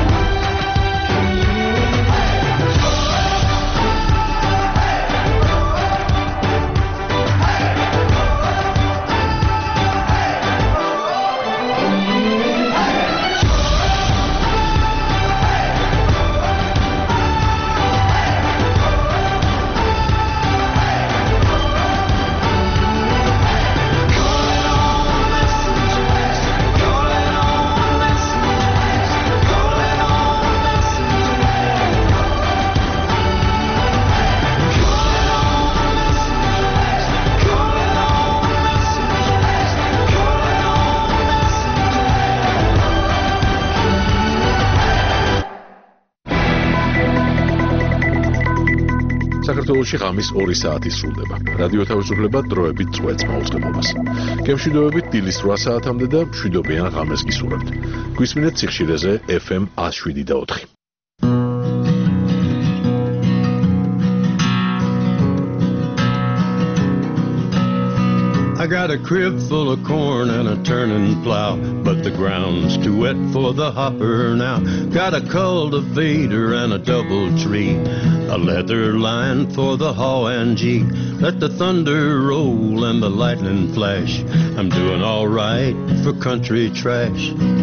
საქართველოში ღამის ორი საათი სრულდება. რადიო თავისუფლება დროებით წვეთს მაუწყებლობას. გემშვიდობებით დილის რვა საათამდე და მშვიდობიან ღამეს გისურვებთ. გვისმინეთ სიხშირეზე ეფ ემ one oh seven და four. I got a crib full of corn and a turning plow, but the ground's too wet for the hopper now. Got a cultivator and a double tree, a leather line for the haw and gee. Let the thunder roll and the lightning flash. I'm doing all right for country trash.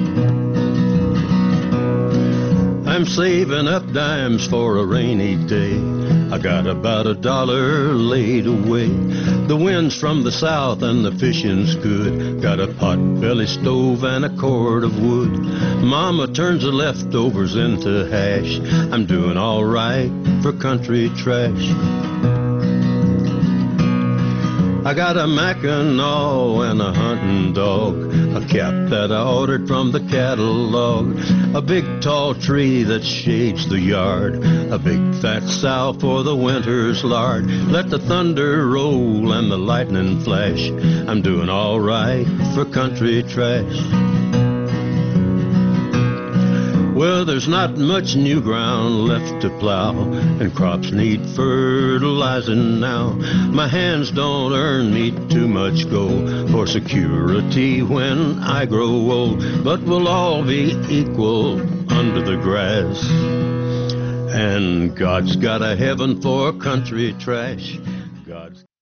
I'm saving up dimes for a rainy day. I got about a dollar laid away. The wind's from the south and the fishing's good. Got a pot-belly stove and a cord of wood. Mama turns the leftovers into hash. I'm doing all right for country trash. I I got a Mackinaw and a hunting dog, a cap that I ordered from the catalog, a big tall tree that shades the yard, a big fat sow for the winter's lard. Let the thunder roll and the lightning flash, I'm doing all right for country trash. Well, there's not much new ground left to plow, and crops need fertilizing now. My hands don't earn me too much gold for security when I grow old, but we'll all be equal under the grass. And God's got a heaven for country trash.